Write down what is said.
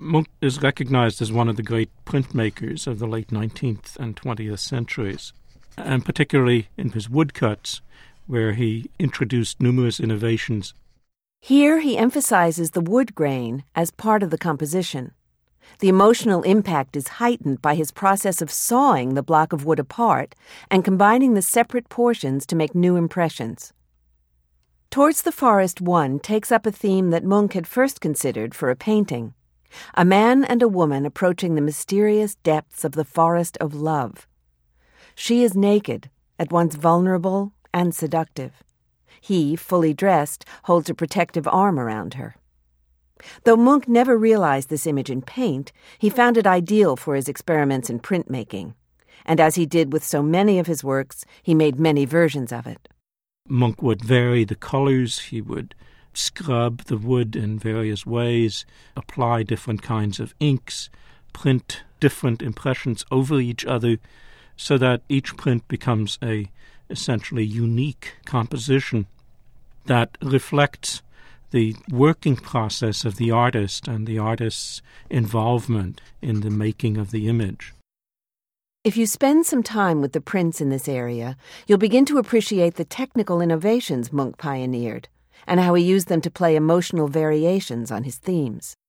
Munch is recognized as one of the great printmakers of the late 19th and 20th centuries, and particularly in his woodcuts, where he introduced numerous innovations. Here he emphasizes the wood grain as part of the composition. The emotional impact is heightened by his process of sawing the block of wood apart and combining the separate portions to make new impressions. Towards the Forest One takes up a theme that Munch had first considered for a painting: a man and a woman approaching the mysterious depths of the forest of love. She is naked, at once vulnerable and seductive. He, fully dressed, holds a protective arm around her. Though Munch never realized this image in paint, he found it ideal for his experiments in printmaking. And as he did with so many of his works, he made many versions of it. Munch would vary the colors. He would scrub the wood in various ways, apply different kinds of inks, print different impressions over each other, so that each print becomes a essentially unique composition that reflects the working process of the artist and the artist's involvement in the making of the image. If you spend some time with the prints in this area, you'll begin to appreciate the technical innovations Munch pioneered and how he used them to play emotional variations on his themes.